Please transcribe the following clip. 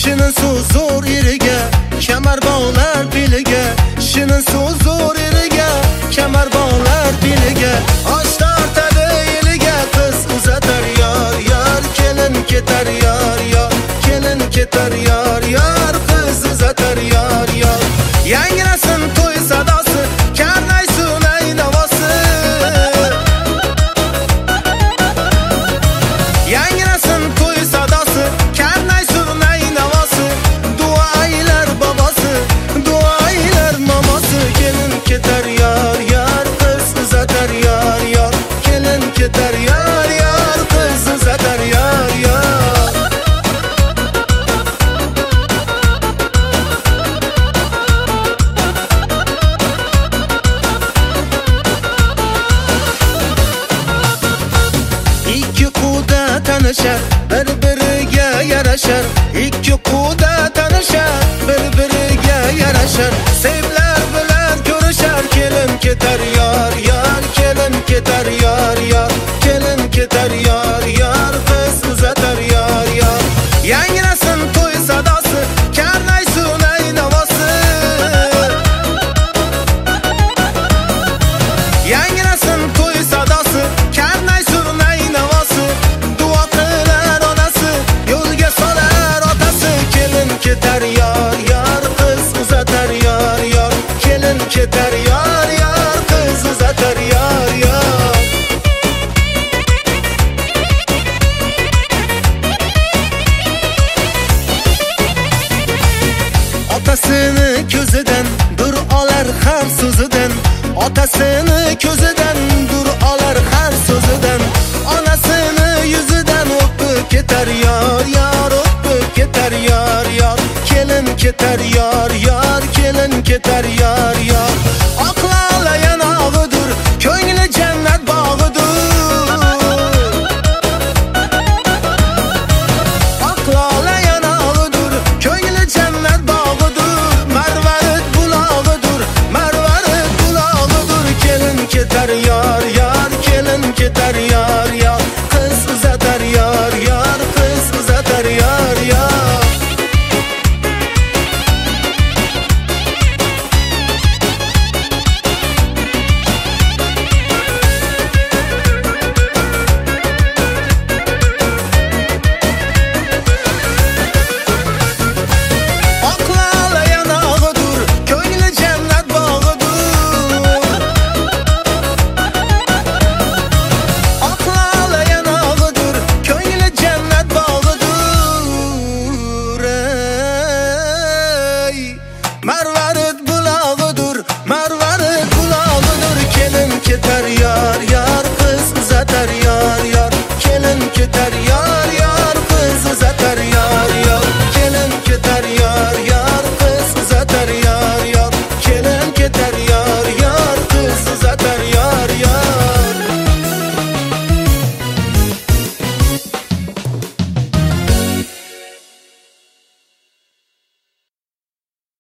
shirin suv zo'r eriga, kamar bog'lar beliga. Shirin suv zo'r eriga, kamar bog'lar beliga. Osh tortadi eliga, qiz uzatar yor yor, kelin ketar yor yor, kelin ketar yor yor, qiz uzatar yor yor. Yangrasin to'y sadosi, karnay sunay navosi. Yangrasin to'y sadosi, karnay sunay navosi. Duoylar bobosi, duoylar mamosi. Kelin ketar yor yor, qiz uzatar yor yor, kelin ketar yor yor, qiz uzatar yor yor. İki quda tanışar, bir-biriga yarashar. İki quda tanışar, bir-biriga yarashar. Sevlar bilan ko'rishar, kelin ketar yor yor, kelin ketar yor yor, kelin ketar yor yor, qiz uzatar yor yor. Yangrasin to'y sadosi, karnay sunay navosi. Yangrasin to'y sadosi, karnay sunay navosi. Duo qilar onasi, yo'lga solar otasi. Kelin ketar yor yor, qiz uzatar yor yor, kelin ketar yor yor, qiz uzatar yor yor. Otasini ko'zidan dur olar har so'zidan. Otasini ko'zidan dur olar har so'zidan. Onasini yuzidan o'pib ketar yor yor, o'pib ketar yor yor. Kelin ketar yor yor, kelin ketar yor